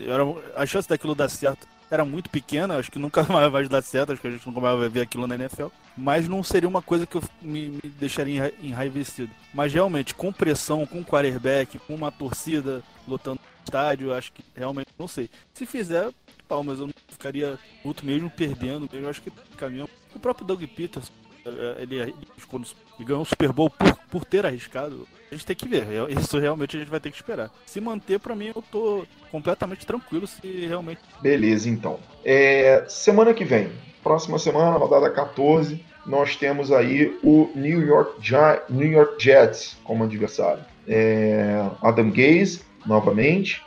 A chance daquilo dar certo era muito pequena, acho que nunca mais vai dar certo, acho que a gente nunca mais vai ver aquilo na NFL. Mas não seria uma coisa que eu me deixaria enraivecido. Mas realmente, com pressão, com quarterback, com uma torcida lotando o estádio, eu acho que realmente não sei. Se fizer, tal, mas eu não ficaria puto mesmo perdendo, mesmo, eu acho que caminhão. O próprio Doug Peterson, ele ganhou um Super Bowl por ter arriscado. A gente tem que ver, isso realmente a gente vai ter que esperar. Se manter, pra mim, eu tô completamente tranquilo se realmente... Beleza, então. Semana que vem, próxima semana, rodada 14, nós temos aí o New York Jets como adversário. Adam Gase, novamente,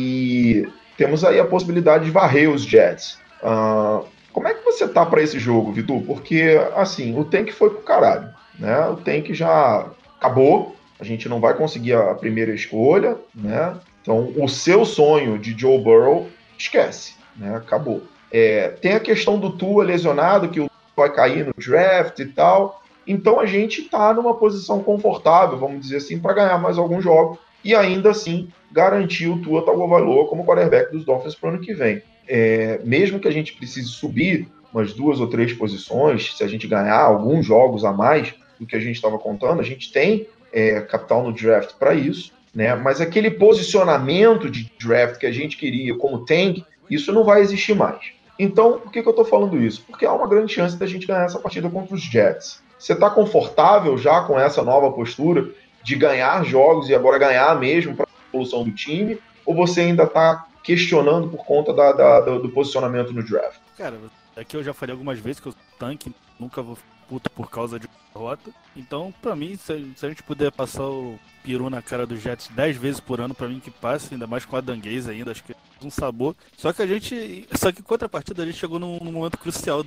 e temos aí a possibilidade de varrer os Jets. Como é que você tá para esse jogo, Vitor? Porque, assim, o tank foi pro caralho, né? O tank já acabou, a gente não vai conseguir a primeira escolha, né? Então, o seu sonho de Joe Burrow, esquece, né? Acabou. Tem a questão do Tua lesionado, que o Tua vai cair no draft e tal. Então, a gente tá numa posição confortável, vamos dizer assim, para ganhar mais alguns jogos e ainda assim garantir o Tua Tagovailoa como quarterback dos Dolphins para o ano que vem. Mesmo que a gente precise subir umas 2 ou 3 posições, se a gente ganhar alguns jogos a mais do que a gente estava contando, a gente tem capital no draft para isso, né? Mas aquele posicionamento de draft que a gente queria como tank, isso não vai existir mais. Então, por que eu estou falando isso? Porque há uma grande chance da gente ganhar essa partida contra os Jets. Você está confortável já com essa nova postura de ganhar jogos e agora ganhar mesmo para a evolução do time? Ou você ainda está questionando por conta do posicionamento no draft? Cara, aqui eu já falei algumas vezes que eu tanque, nunca vou puto por causa de derrota. Então, pra mim, se a gente puder passar o peru na cara do Jets 10 vezes por ano, pra mim que passe, ainda mais com a Danguês ainda, acho que é um sabor. Só que contrapartida a gente chegou num momento crucial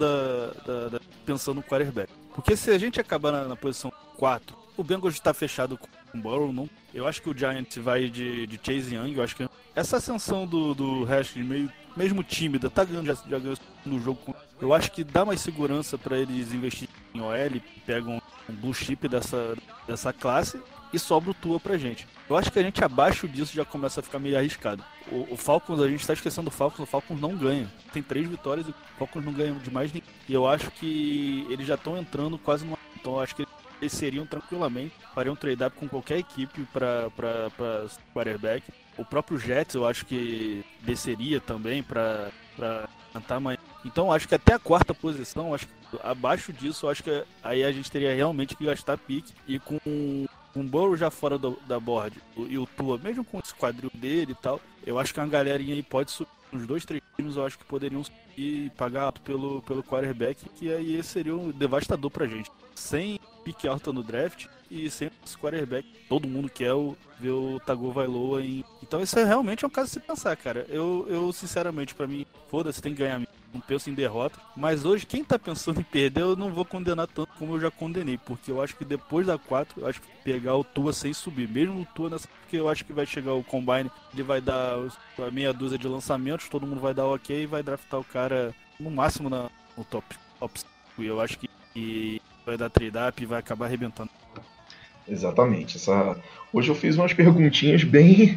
pensando no quarterback. Porque se a gente acabar na posição 4, o Bengals está fechado com o Burrow, não. Eu acho que o Giants vai de Chase Young, eu acho que essa ascensão do Haskins mesmo tímida, tá ganhando, já ganhou no jogo. Eu acho que dá mais segurança para eles investirem em OL, pegam um blue chip dessa classe e sobra o Tua pra gente. Eu acho que a gente abaixo disso já começa a ficar meio arriscado. O Falcons, a gente tá esquecendo do Falcons, o Falcons não ganha. Tem 3 vitórias e o Falcons não ganha de mais ninguém. E eu acho que eles já estão entrando quase numa... Então eu acho que eles seriam tranquilamente, fariam trade-up com qualquer equipe para quarterback. O próprio Jets eu acho que desceria também para tentar mais. Então acho que até a 4ª posição, acho que abaixo disso, acho que aí a gente teria realmente que gastar pique. E com o Burrow já fora da board e o Tua, mesmo com esse quadril dele e tal, eu acho que uma galerinha aí pode subir. Uns 2, 3 times eu acho que poderiam subir e pagar alto pelo quarterback, que aí seria um devastador pra gente. Sem pique alto no draft e sem esse quarterback, todo mundo quer ver o Tagovailoa em... Então isso realmente é um caso de se pensar, cara. Eu sinceramente, pra mim, foda-se, tem que ganhar. Não penso em derrota, mas hoje quem tá pensando em perder eu não vou condenar tanto como eu já condenei, porque eu acho que depois da 4, eu acho que pegar o Tua sem subir, mesmo o Tua nessa, porque eu acho que vai chegar o Combine, ele vai dar meia dúzia de lançamentos, todo mundo vai dar ok e vai draftar o cara no máximo no top 5, e eu acho que vai dar trade-up e vai acabar arrebentando. Exatamente. Hoje eu fiz umas perguntinhas bem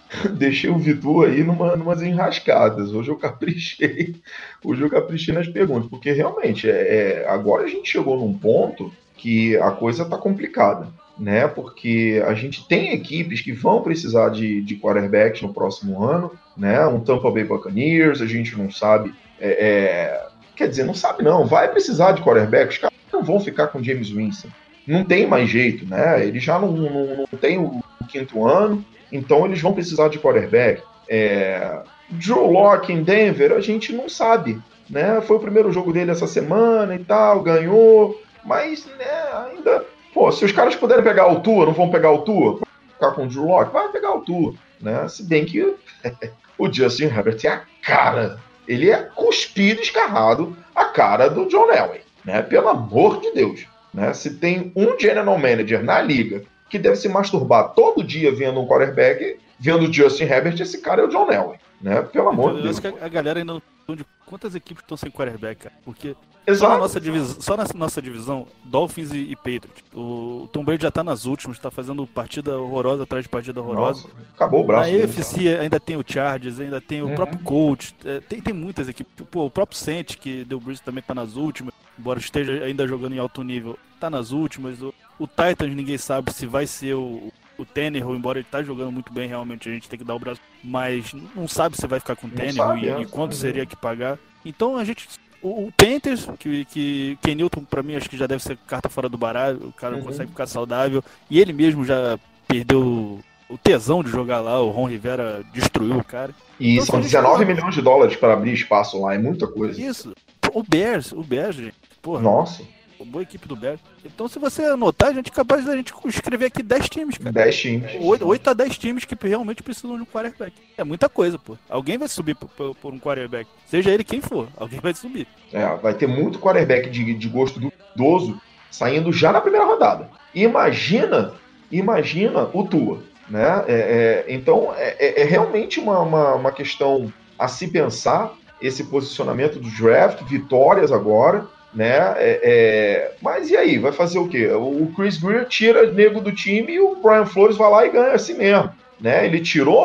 deixei o Vitor aí numas enrascadas. Hoje eu caprichei nas perguntas, porque realmente agora a gente chegou num ponto que a coisa tá complicada, né? Porque a gente tem equipes que vão precisar de quarterbacks no próximo ano, né? Um Tampa Bay Buccaneers, a gente não sabe, quer dizer, não sabe não, vai precisar de quarterbacks, os caras não vão ficar com James Winston, não tem mais jeito, né? Ele já não tem o quinto ano, então eles vão precisar de quarterback. Drew Lock em Denver, a gente não sabe, né? Foi o primeiro jogo dele essa semana e tal, ganhou, mas né, ainda, pô, se os caras puderem pegar o Tua, não vão pegar o Tua? Ficar com o Drew Lock? Vai pegar o Tua, né? Se bem que o Justin Herbert é a cara, ele é cuspido, escarrado, a cara do John Elway, né? Pelo amor de Deus, né? Se tem um general manager na liga que deve se masturbar todo dia vendo um quarterback, vendo o Justin Herbert, esse cara é o John Elway, né? Pelo amor de Deus. Eu acho que a galera ainda não sabe de quantas equipes estão sem quarterback, cara. Porque Exato. Só na nossa divisão, Dolphins e Patriots, o Tom Brady já tá nas últimas, tá fazendo partida horrorosa atrás de partida horrorosa. Nossa, acabou o braço. Na AFC ainda tem o Chargers, ainda tem o próprio Colts, tem muitas equipes. Pô, o próprio Saints, que deu Breeze também tá nas últimas, embora esteja ainda jogando em alto nível, tá nas últimas. O Titans ninguém sabe se vai ser o Tannehill, embora ele tá jogando muito bem, realmente a gente tem que dar o braço, mas não sabe se vai ficar com o Tannehill e quanto seria que pagar. Então a gente... O Panthers, que Ken Newton, pra mim, acho que já deve ser carta fora do baralho, o cara não consegue ficar saudável, e ele mesmo já perdeu o tesão de jogar lá, o Ron Rivera destruiu o cara. E então, são 19 milhões de dólares para abrir espaço lá, é muita coisa. Isso, o Bears, gente, porra. Nossa. Boa equipe do Bears. Então, se você anotar, a gente é capaz de a gente escrever aqui 10 times, cara. 10 times. 8 a 10 times que realmente precisam de um quarterback. É muita coisa, pô. Alguém vai subir por um quarterback. Seja ele quem for, alguém vai subir. Vai ter muito quarterback de gosto duvidoso saindo já na primeira rodada. Imagina o Tua, né? Então, é realmente uma questão a se pensar, esse posicionamento do draft, vitórias agora, né? Mas e aí? Vai fazer o quê? O Chris Greer tira nego do time e o Brian Flores vai lá e ganha assim mesmo, né? Ele tirou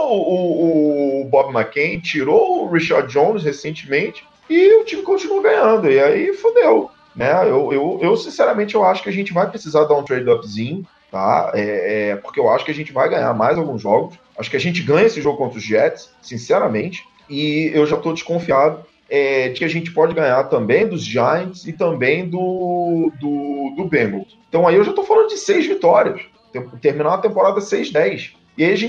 o Bob McCain, tirou o Richard Jones recentemente e o time continua ganhando. E aí fodeu, né? Eu sinceramente eu acho que a gente vai precisar dar um trade-upzinho, tá? Porque eu acho que a gente vai ganhar mais alguns jogos. Acho que a gente ganha esse jogo contra os Jets, sinceramente. E eu já tô desconfiado de que a gente pode ganhar também dos Giants e também do Bengals. Então aí eu já tô falando de 6 vitórias. Terminar uma temporada 6-10. E aí a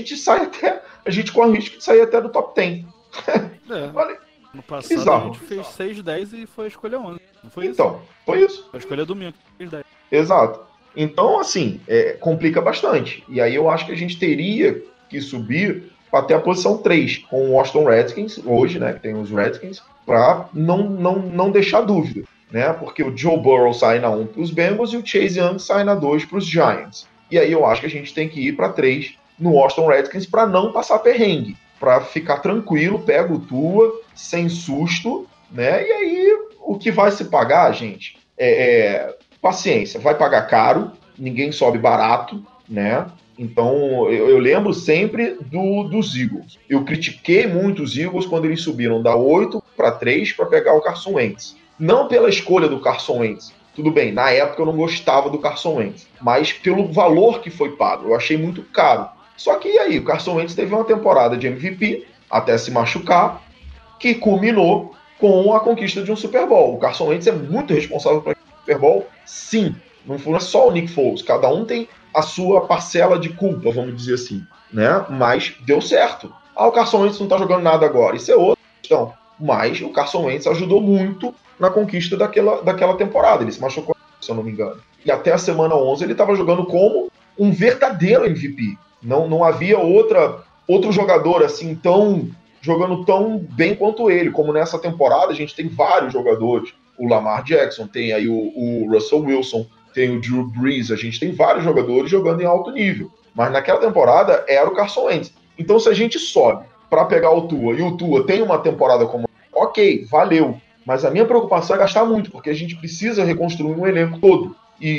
gente corre o risco de sair até do top 10. Olha, no passado bizarro. A gente fez 6-10 e foi a escolha 11. Não foi isso? Então, foi isso. Foi a escolha domingo, 6-10. Exato. Então, assim, complica bastante. E aí eu acho que a gente teria que subir para ter a posição 3 com o Washington Redskins, hoje, né, que tem os Redskins, para não deixar dúvida, né? Porque o Joe Burrow sai na 1 para os Bengals e o Chase Young sai na 2 para os Giants. E aí eu acho que a gente tem que ir para 3 no Washington Redskins para não passar perrengue, para ficar tranquilo, pega o Tua, sem susto, né? E aí o que vai se pagar, gente, paciência, vai pagar caro, ninguém sobe barato, né? Então, eu lembro sempre dos Eagles. Eu critiquei muito os Eagles quando eles subiram da 8 para 3 para pegar o Carson Wentz. Não pela escolha do Carson Wentz. Tudo bem, na época eu não gostava do Carson Wentz. Mas pelo valor que foi pago. Eu achei muito caro. Só que e aí? O Carson Wentz teve uma temporada de MVP, até se machucar, que culminou com a conquista de um Super Bowl. O Carson Wentz é muito responsável pelo Super Bowl? Sim. Não foi só o Nick Foles. Cada um tem a sua parcela de culpa, vamos dizer assim, né? Mas deu certo. O Carson Wentz não tá jogando nada agora, isso é outra questão. Mas o Carson Wentz ajudou muito na conquista daquela temporada. Ele se machucou, se eu não me engano. E até a semana 11 ele estava jogando como um verdadeiro MVP. Não havia outro jogador assim jogando tão bem quanto ele. Como nessa temporada a gente tem vários jogadores. O Lamar Jackson, tem aí o Russell Wilson, tem o Drew Brees, a gente tem vários jogadores jogando em alto nível. Mas naquela temporada era o Carson Wentz. Então se a gente sobe para pegar o Tua e o Tua tem uma temporada como ok, valeu. Mas a minha preocupação é gastar muito, porque a gente precisa reconstruir um elenco todo.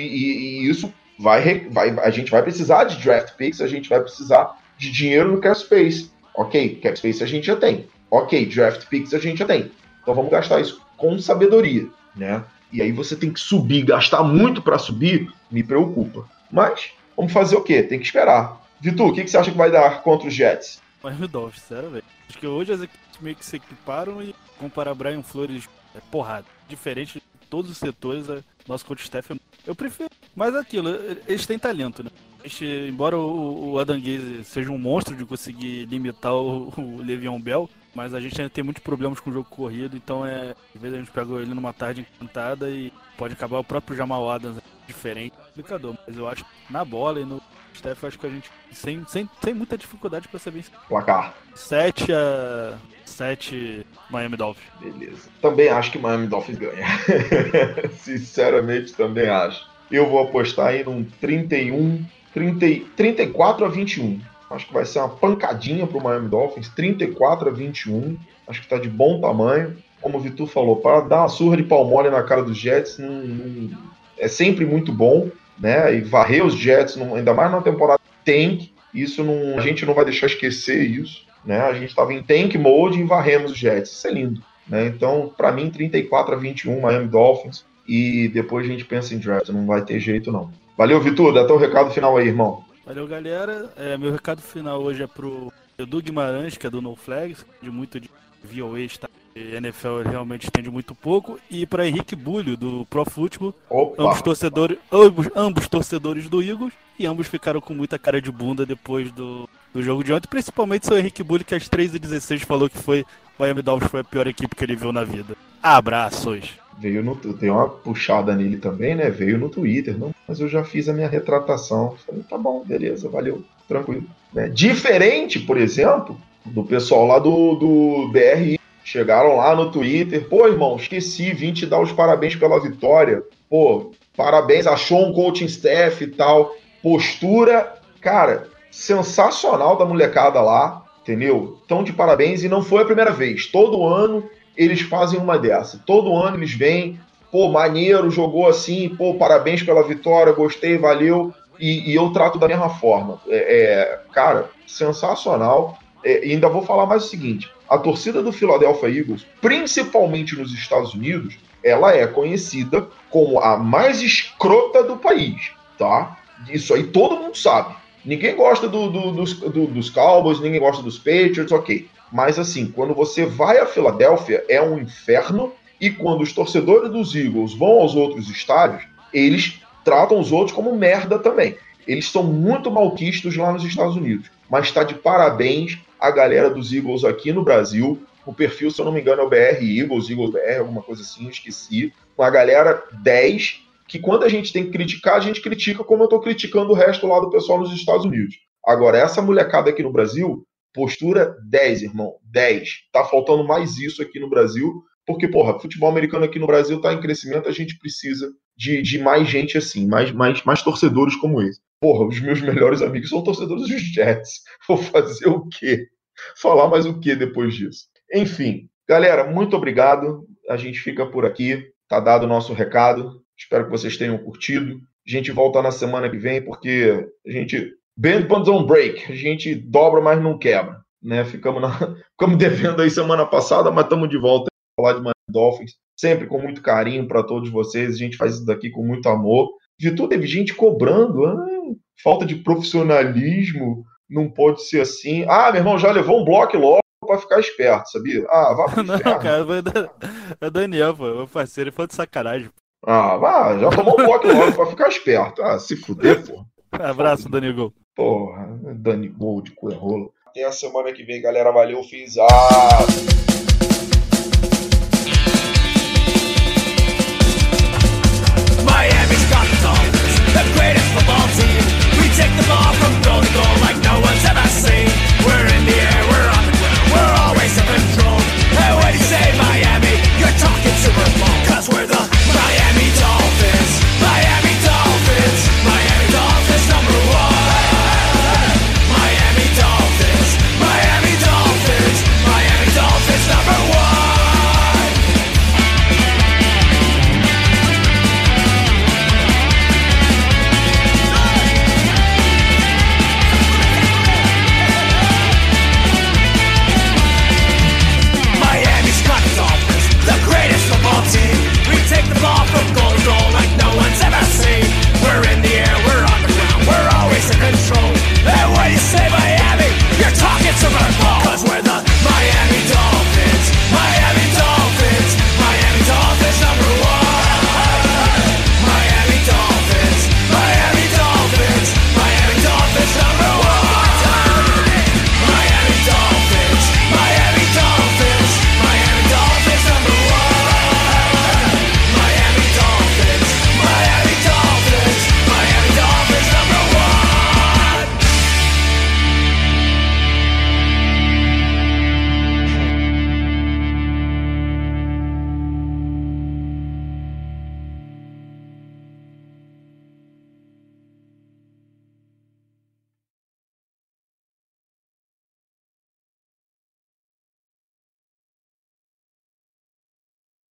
E isso a gente vai precisar de draft picks, a gente vai precisar de dinheiro no cap space. Ok, cap space a gente já tem. Ok, draft picks a gente já tem. Então vamos gastar isso com sabedoria, né? E aí você tem que subir, gastar muito para subir, me preocupa. Mas vamos fazer o quê? Tem que esperar. Vitor, o que você acha que vai dar contra os Jets? Miami Dolphins, sinceramente. Acho que hoje as equipes meio que se equiparam e comparar Brian Flores porrada. Diferente de todos os setores, nosso coach staff eu prefiro. Mas aquilo, eles têm talento, né? Embora o Adam Gaze seja um monstro de conseguir limitar o Le'Veon Bell, mas a gente ainda tem muitos problemas com o jogo corrido, então às vezes a gente pega ele numa tarde encantada e pode acabar o próprio Jamal Adams diferente, complicador. Mas eu acho que na bola e no staff, eu acho que a gente sem muita dificuldade para ser bem. Placar. 7-7 Miami Dolphins. Beleza. Também acho que Miami Dolphins ganha. Sinceramente, também acho. Eu vou apostar aí num 34-21. Acho que vai ser uma pancadinha pro Miami Dolphins. 34-21. Acho que tá de bom tamanho. Como o Vitor falou, para dar uma surra de pau mole na cara dos Jets é sempre muito bom, né? E varrer os Jets, ainda mais na temporada tank, a gente não vai deixar esquecer isso, né? A gente estava em tank mode e varremos os Jets. Isso é lindo, né? Então, para mim, 34-21 Miami Dolphins. E depois a gente pensa em draft. Não vai ter jeito, não. Valeu, Vitor. Dá teu recado final aí, irmão. Valeu, galera. Meu recado final hoje é pro Edu Guimarães, que é do No Flags, de muito de VOA, tá? NFL realmente entende muito pouco. E para Henrique Bulho, do Pro Football, ambos torcedores do Eagles, e ambos ficaram com muita cara de bunda depois do jogo de ontem, principalmente seu Henrique Bulho, que às 3h16 falou que Miami Dolphins foi a pior equipe que ele viu na vida. Abraços! Deu uma puxada nele também, né? Veio no Twitter, não, mas eu já fiz a minha retratação. Falei, tá bom, beleza, valeu, tranquilo. Né? Diferente, por exemplo, do pessoal lá do BRI. Chegaram lá no Twitter, pô, irmão, esqueci, vim te dar os parabéns pela vitória. Pô, parabéns, achou um coaching staff e tal. Postura, cara, sensacional da molecada lá, entendeu? Tão de parabéns e não foi a primeira vez. Todo ano eles fazem uma dessa. Todo ano eles vêm, pô, maneiro, jogou assim, pô, parabéns pela vitória, gostei, valeu. E eu trato da mesma forma. Cara, sensacional. E ainda vou falar mais o seguinte, a torcida do Philadelphia Eagles, principalmente nos Estados Unidos, ela é conhecida como a mais escrota do país, tá? Isso aí todo mundo sabe. Ninguém gosta dos Cowboys, ninguém gosta dos Patriots, ok. Mas assim, quando você vai a Filadélfia, é um inferno, e quando os torcedores dos Eagles vão aos outros estádios, eles tratam os outros como merda também. Eles são muito malquistos lá nos Estados Unidos. Mas está de parabéns a galera dos Eagles aqui no Brasil. O perfil, se eu não me engano, é o BR Eagles BR, alguma coisa assim, esqueci. Uma galera 10, que quando a gente tem que criticar, a gente critica como eu estou criticando o resto lá do pessoal nos Estados Unidos. Agora, essa molecada aqui no Brasil, postura 10, irmão, 10. Tá faltando mais isso aqui no Brasil, porque, porra, futebol americano aqui no Brasil tá em crescimento, a gente precisa de mais gente assim, mais torcedores como esse. Porra, os meus melhores amigos são torcedores dos Jets. Vou fazer o quê? Falar mais o quê depois disso? Enfim, galera, muito obrigado. A gente fica por aqui. Tá dado o nosso recado. Espero que vocês tenham curtido. A gente volta na semana que vem, porque a gente... Bend but don't break. A gente dobra, mas não quebra. Né? Ficamos devendo aí semana passada, mas estamos de volta a falar de Miami Dolphins. Sempre com muito carinho para todos vocês. A gente faz isso daqui com muito amor. Vitor, teve gente cobrando. Falta de profissionalismo. Não pode ser assim. Meu irmão, já levou um bloco logo para ficar esperto, sabia? Vá pro Não, inferno. cara, é o Daniel, pô. Meu parceiro, ele foi de sacanagem. Já tomou um bloco logo para ficar esperto. Se fuder, pô. Abraço, Dani Gol. Porra, Dani Gol de coerrola. Até a semana que vem, galera. Valeu, fiz. Miami's got the Dolphins, the greatest football team. We take the ball from goal to goal like no one's ever seen. We're in the air, we're on the ground, we're always in control. And when you say Miami, you're talking Super Bowl, 'cause we're the